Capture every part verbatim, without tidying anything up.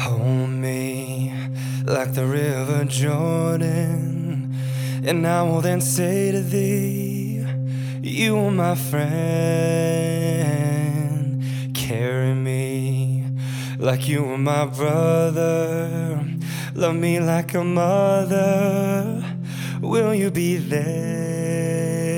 Hold me like the river Jordan, and I will then say to thee, you are my friend. Carry me like you were my brother. Love me like a mother. Will you be there?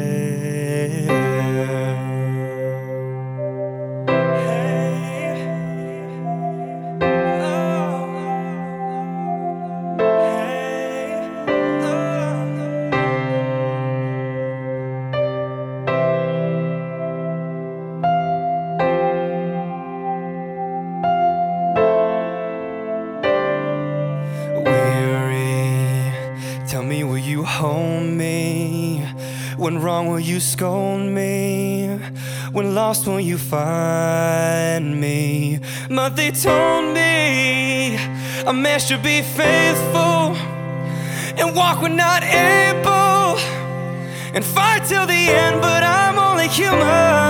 Tell me, will you hold me? When wrong, will you scold me? When lost, will you find me? But they told me a man should be faithful and walk when not able and fight till the end, but I'm only human.